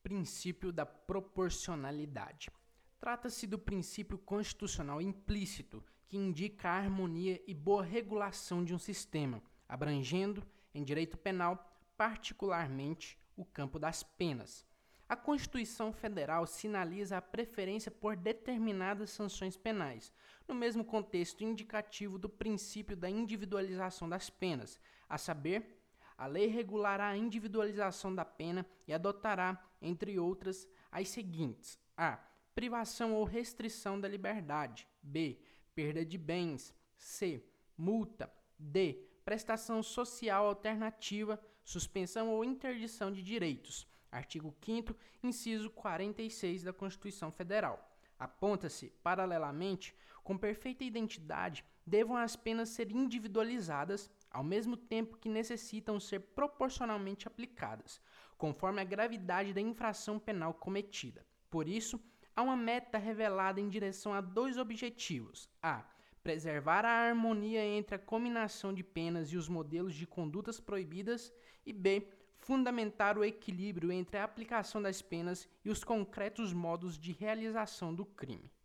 Princípio da proporcionalidade. Trata-se do princípio constitucional implícito que indica a harmonia e boa regulação de um sistema, abrangendo, em direito penal, particularmente o campo das penas. A Constituição Federal sinaliza a preferência por determinadas sanções penais, no mesmo contexto indicativo do princípio da individualização das penas, a saber, a lei regulará a individualização da pena e adotará, entre outras, as seguintes: a. Privação ou restrição da liberdade. B. Perda de bens. C. Multa. D. Prestação social alternativa, suspensão ou interdição de direitos. Artigo 5º, inciso 46 da Constituição Federal. Aponta-se, paralelamente, com perfeita identidade, devam as penas ser individualizadas, ao mesmo tempo que necessitam ser proporcionalmente aplicadas, conforme a gravidade da infração penal cometida. Por isso, há uma meta revelada em direção a dois objetivos: a. Preservar a harmonia entre a cominação de penas e os modelos de condutas proibidas, e b. Fundamentar o equilíbrio entre a aplicação das penas e os concretos modos de realização do crime.